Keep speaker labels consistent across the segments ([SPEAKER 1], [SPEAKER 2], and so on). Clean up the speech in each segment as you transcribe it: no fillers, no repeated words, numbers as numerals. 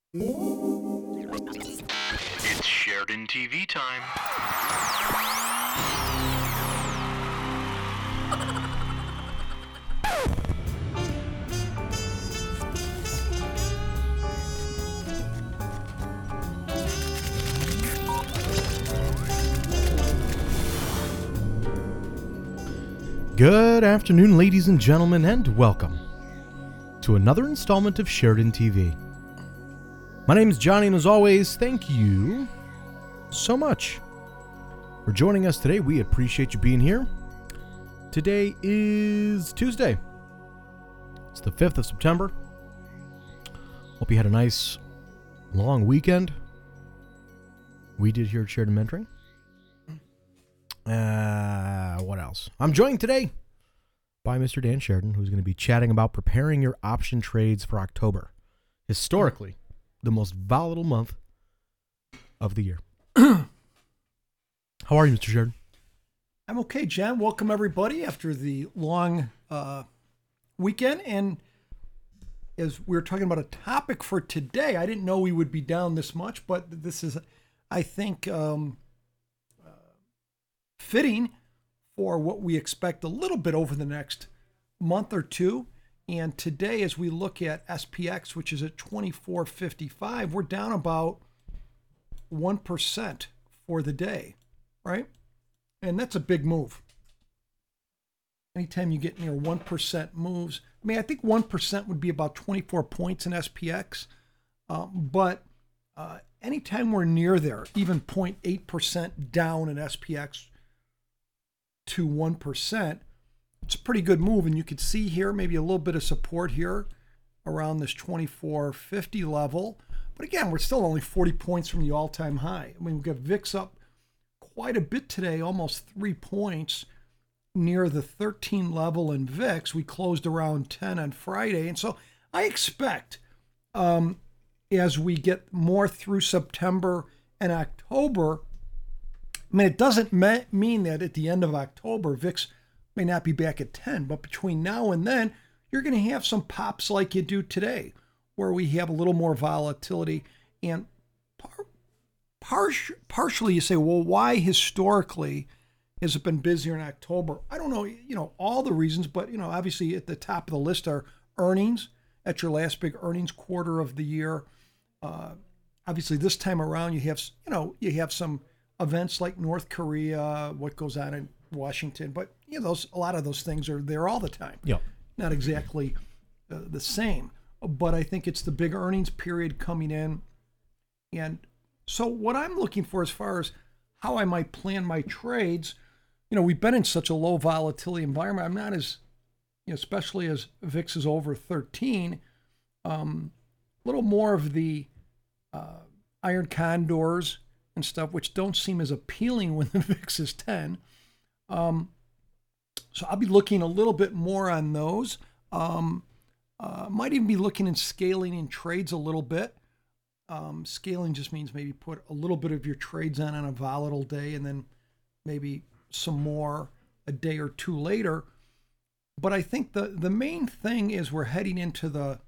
[SPEAKER 1] It's Sheridan TV time.
[SPEAKER 2] Good afternoon, ladies and gentlemen, and welcome to another installment of Sheridan TV. My name is Johnny, and as always, thank you so much for joining us today. We appreciate you being here. Today is Tuesday. It's the 5th of September. Hope you had a nice long weekend. We did here at Sheridan Mentoring. What else? I'm joined today by Mr. Dan Sheridan, who's going to be chatting about preparing your option trades for October. Historically, the most volatile month of the year. How are you, Mr. Sheridan?
[SPEAKER 3] I'm okay, Jen. Welcome, everybody, after the long weekend. And as we were talking about a topic for today, I didn't know we would be down this much, but this is, I think, fitting for what we expect a little bit over the next month or two. And today, as we look at SPX, which is at 24.55, we're down about 1% for the day, right? And that's a big move. Anytime you get near 1% moves, I mean, I think 1% would be about 24 points in SPX. But anytime we're near there, even 0.8% down in SPX to 1%, it's a pretty good move. And you could see here maybe a little bit of support here around this 24.50 level. But again, we're still only 40 points from the all-time high. I mean, we've got VIX up quite a bit today, almost 3 points near the 13 level in VIX. We closed around 10 on Friday. And so I expect as we get more through September and October, I mean, it doesn't mean that at the end of October, VIX may not be back at 10, but between now and then, you're going to have some pops like you do today, where we have a little more volatility. And partially you say, well, why historically has it been busier in October? I don't know, all the reasons, but, obviously at the top of the list are earnings at your last big earnings quarter of the year. Obviously this time around, you have some events like North Korea, what goes on in Washington, but a lot of those things are there all the time.
[SPEAKER 2] Yeah.
[SPEAKER 3] Not exactly the same, but I think it's the big earnings period coming in. And so what I'm looking for as far as how I might plan my trades, we've been in such a low volatility environment. I'm not as, especially as VIX is over 13, a little more of the iron condors and stuff, which don't seem as appealing when the VIX is 10. So I'll be looking a little bit more on those. Might even be looking and scaling in trades a little bit. Scaling just means maybe put a little bit of your trades on a volatile day and then maybe some more a day or two later. But I think the main thing is we're heading into the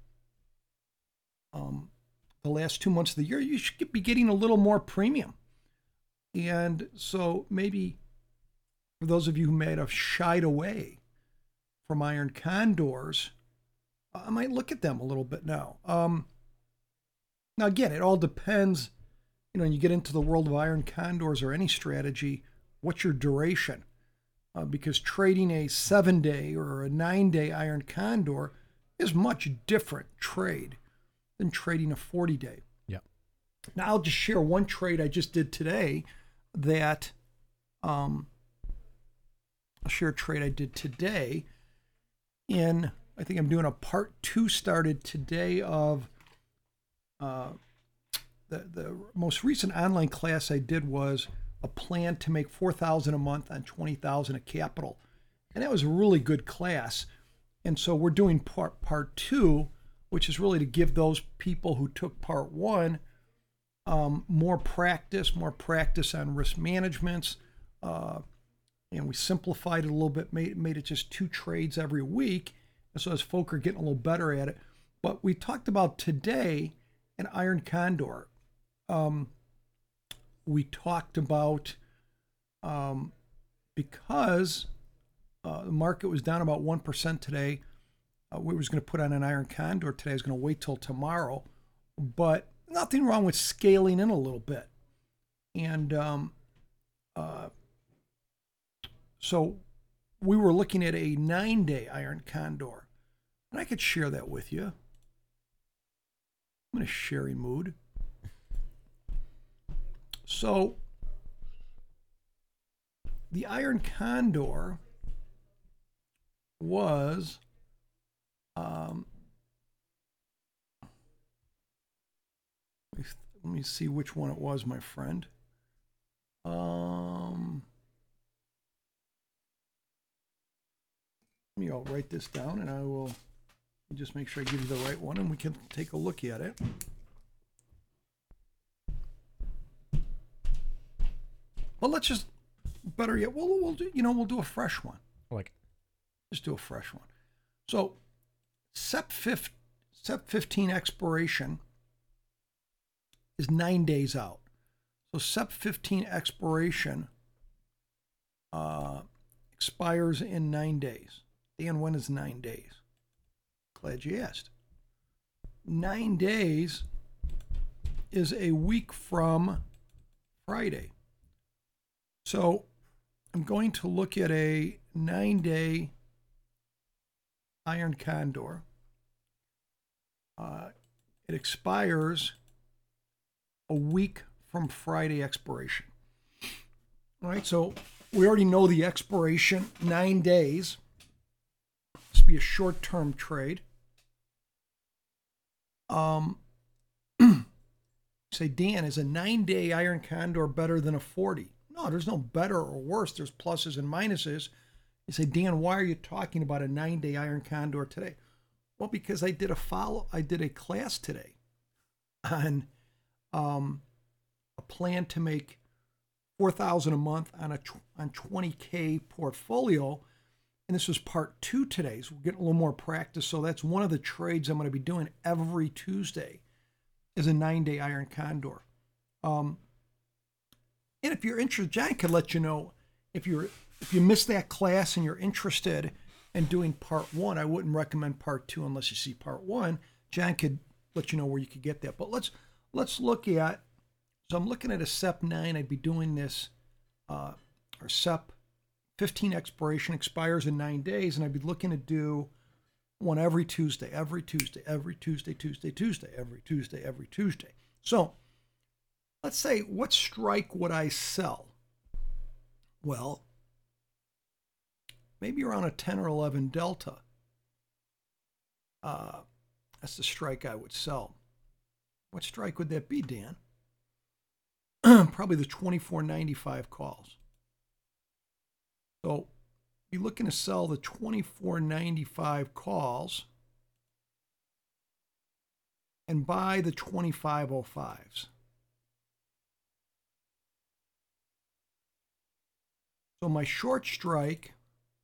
[SPEAKER 3] last 2 months of the year. You should be getting a little more premium. And so maybe for those of you who may have shied away from iron condors, I might look at them a little bit now. Now, again, it all depends, when you get into the world of iron condors or any strategy, what's your duration? Because trading a 7-day or a 9-day iron condor is much different trade than trading a 40-day.
[SPEAKER 2] Yeah.
[SPEAKER 3] Now, I'll just share one trade I just did today that I'll share a trade I did today I think I'm doing a part 2 started today of the most recent online class I did was a plan to make $4,000 a month on $20,000 of capital. And that was a really good class. And so we're doing part 2, which is really to give those people who took part 1 more practice on risk managements. And we simplified it a little bit, made it just 2 trades every week. And so as folk are getting a little better at it. But we talked about today an iron condor. We talked about because the market was down about 1% today. We was going to put on an iron condor today. I was going to wait till tomorrow, but nothing wrong with scaling in a little bit. And so we were looking at a 9-day iron condor, and I could share that with you. I'm in a sharing mood. So the iron condor was let me see which one it was, my friend. Let me write this down, and I will just make sure I give you the right one, and we can take a look at it. Well, let's just, better yet, we'll do a fresh one.
[SPEAKER 2] Like,
[SPEAKER 3] just do a fresh one. So, SEP 15 expiration is 9 days out. So SEP 15 expiration expires in 9 days. Dan, when is 9 days? Glad you asked. 9 days is a week from Friday. So I'm going to look at a 9-day iron condor. It expires a week from Friday expiration. All right, so we already know the expiration, 9 days. This will be a short-term trade. Say, Dan, is a 9-day iron condor better than a 40? No, there's no better or worse. There's pluses and minuses. You say, Dan, why are you talking about a 9-day iron condor today? Well, because I did a class today on a plan to make $4,000 a month on 20K portfolio, and this was part 2 today. So we're getting a little more practice. So that's one of the trades I'm going to be doing every Tuesday, is a 9-day iron condor. And if you're interested, John could let you know if you missed that class and you're interested in doing part 1. I wouldn't recommend part 2 unless you see part 1. John could let you know where you could get that. But let's look at. So I'm looking at a SEP 9. I'd be doing this. Our SEP 15 expiration expires in 9 days, and I'd be looking to do one every Tuesday. So let's say, what strike would I sell? Well, maybe around a 10 or 11 delta. That's the strike I would sell. What strike would that be, Dan? Probably the 24.95 calls. So you're looking to sell the 24.95 calls and buy the 25.05s. So my short strike,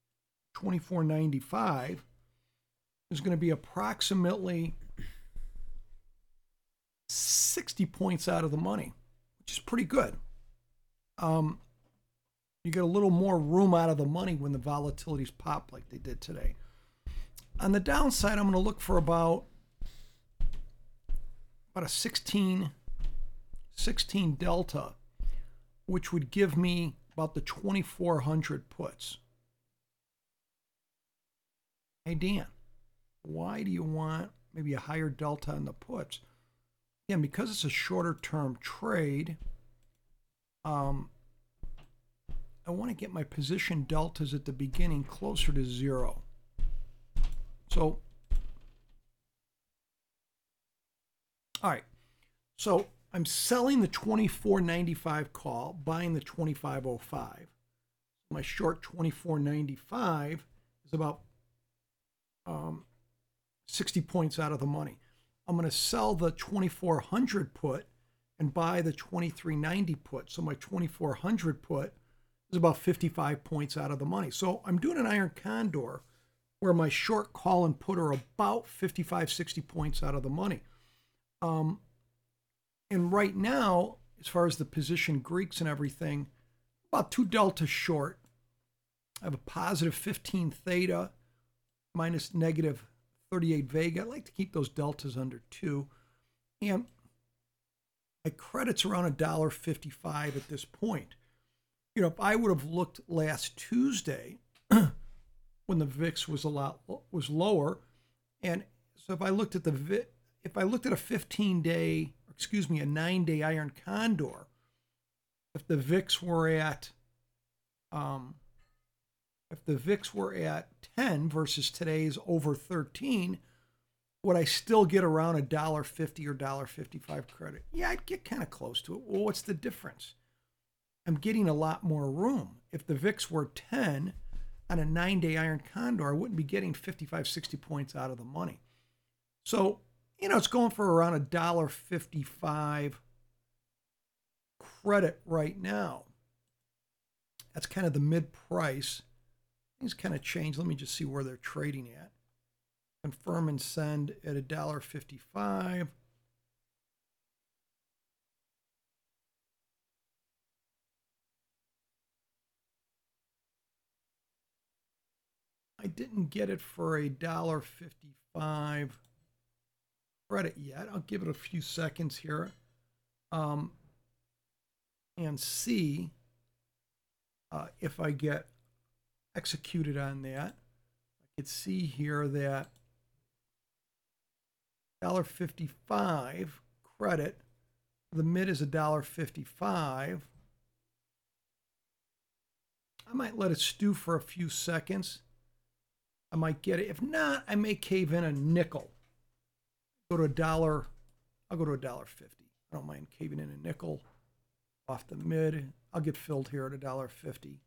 [SPEAKER 3] 24.95, is going to be approximately 60 points out of the money, which is pretty good. You get a little more room out of the money when the volatilities pop like they did today. On the downside, I'm going to look for about a 16 delta, which would give me about the 2,400 puts. Hey, Dan, why do you want maybe a higher delta on the puts? Again, because it's a shorter term trade, I want to get my position deltas at the beginning closer to 0. So, all right. So I'm selling the 24.95 call, buying the 25.05. My short 24.95 is about 60 points out of the money. I'm going to sell the 2,400 put and buy the 23.90 put. So my 2,400 put is about 55 points out of the money. So I'm doing an iron condor where my short call and put are about 55, 60 points out of the money. And right now, as far as the position Greeks and everything, about 2 deltas short. I have a positive 15 theta minus negative 38 vega. I like to keep those deltas under 2. And my credit's around $1.55 at this point. You know, if I would have looked last Tuesday when the VIX was was lower, and so if I looked at a 15-day, excuse me, a 9-day iron condor, if the VIX were at 10 versus today's over 13, would I still get around $1.50 or $1.55 credit? Yeah, I'd get kind of close to it. Well, what's the difference? I'm getting a lot more room. If the VIX were 10 on a 9-day iron condor, I wouldn't be getting 55, 60 points out of the money. So, you know, it's going for around $1.55 credit right now. That's kind of the mid price. Things kind of changed. Let me just see where they're trading at. Confirm and send at $1.55. I didn't get it for $1.55 credit yet. I'll give it a few seconds here and see if I get executed on that. I could see here that $1.55 credit. The mid is $1.55. I might let it stew for a few seconds. I might get it. If not, I may cave in a nickel. Go to $1. I'll go to $1.50. I don't mind caving in a nickel off the mid. I'll get filled here at $1.50.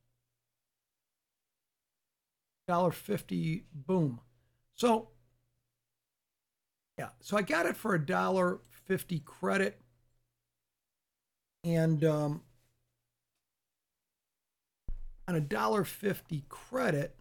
[SPEAKER 3] $1.50, boom. So, yeah, so I got it for $1.50 credit. And on $1.50 credit,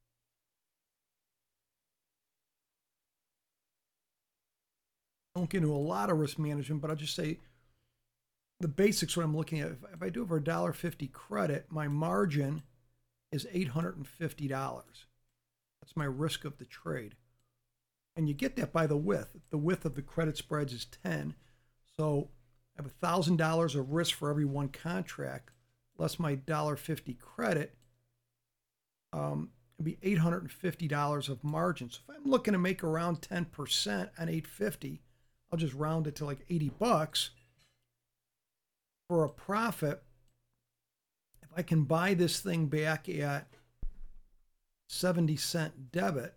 [SPEAKER 3] I won't get into a lot of risk management, but I'll just say the basics, what I'm looking at. If I do it for $1.50 credit, my margin is $850. That's my risk of the trade. And you get that by the width. The width of the credit spreads is 10. So I have $1,000 of risk for every one contract, less my $1.50 credit. It'd be $850 of margin. So if I'm looking to make around 10% on $850, I'll just round it to like $80 for a profit. If I can buy this thing back at 70-cent debit,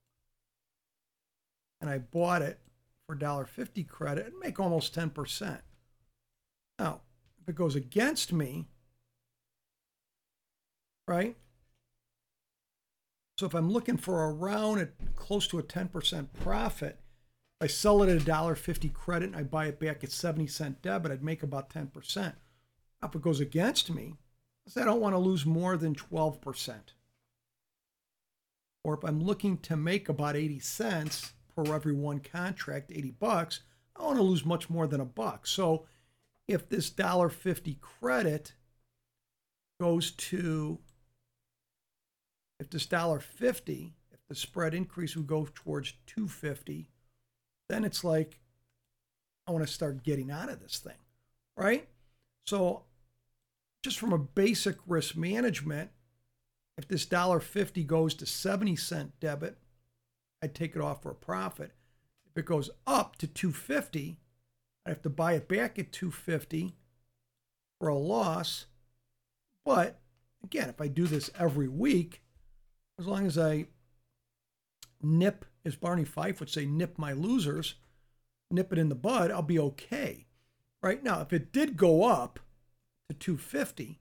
[SPEAKER 3] and I bought it for $1.50 credit, it'd make almost 10%. Now, if it goes against me, right? So if I'm looking for around close to a 10% profit, if I sell it at $1.50 credit and I buy it back at 70-cent debit, I'd make about 10%. Now, if it goes against me, I don't want to lose more than 12%. Or if I'm looking to make about 80 cents per every one contract, $80, I don't want to lose much more than $1. So if this $1.50 credit goes to, if this $1.50, if the spread increase would go towards $2.50, then it's like, I want to start getting out of this thing, right? So just from a basic risk management, if this $1.50 goes to 70-cent debit, I'd take it off for a profit. If it goes up to $2.50, I have to buy it back at $2.50 for a loss. But again, if I do this every week, as long as I nip, as Barney Fife would say, nip my losers, nip it in the bud, I'll be okay. Right now, if it did go up to $2.50,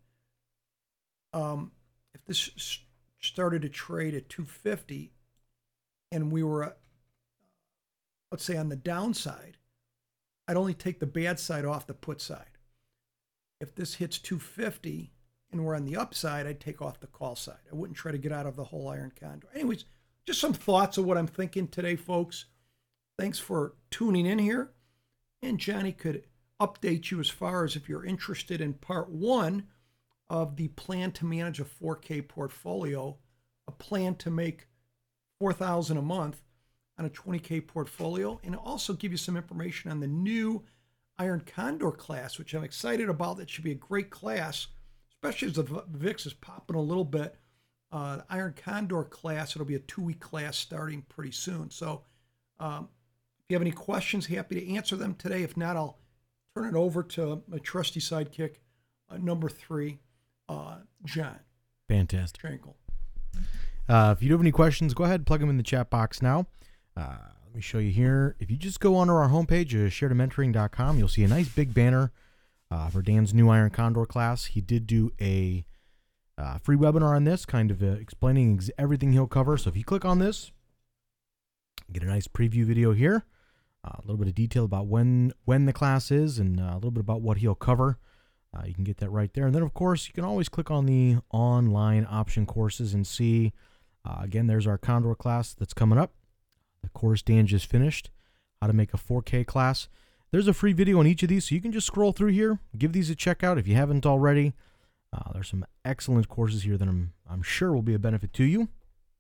[SPEAKER 3] if this started to trade at $2.50 and we were, let's say, on the downside, I'd only take the bad side off the put side. If this hits $2.50 and we're on the upside, I'd take off the call side. I wouldn't try to get out of the whole iron condor. Anyways, just some thoughts of what I'm thinking today, folks. Thanks for tuning in here. And Johnny could update you as far as if you're interested in part 1 of the plan to manage a 4K portfolio, a plan to make $4,000 a month on a 20K portfolio, and also give you some information on the new Iron Condor class, which I'm excited about. That should be a great class, especially as the VIX is popping a little bit. The Iron Condor class, it'll be a 2-week class starting pretty soon. So if you have any questions, happy to answer them today. If not, I'll turn it over to my trusty sidekick, number 3, John.
[SPEAKER 2] Fantastic.
[SPEAKER 3] Tranquil.
[SPEAKER 2] If you do have any questions, go ahead and plug them in the chat box now. Let me show you here. If you just go onto our homepage, sharedmentoring.com, you'll see a nice big banner for Dan's new Iron Condor class. He did do a free webinar on this, kind of explaining everything he'll cover. So if you click on this, get a nice preview video here, a little bit of detail about when the class is, and a little bit about what he'll cover. You can get that right there. And then, of course, you can always click on the online option courses and see, again, there's our Condor class that's coming up. The course Dan just finished, how to make a 4K class. There's a free video on each of these, so you can just scroll through here, give these a check out if you haven't already. There's some excellent courses here that I'm sure will be a benefit to you.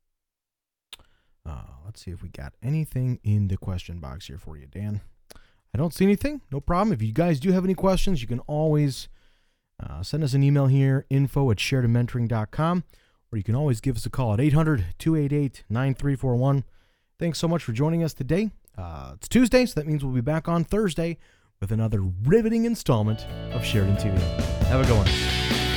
[SPEAKER 2] Let's see if we got anything in the question box here for you, Dan. I don't see anything. No problem. If you guys do have any questions, you can always send us an email here, info@sharedmentoring.com, or you can always give us a call at 800-288-9341. Thanks so much for joining us today. It's Tuesday, so that means we'll be back on Thursday with another riveting installment of Sheridan TV. Have a good one.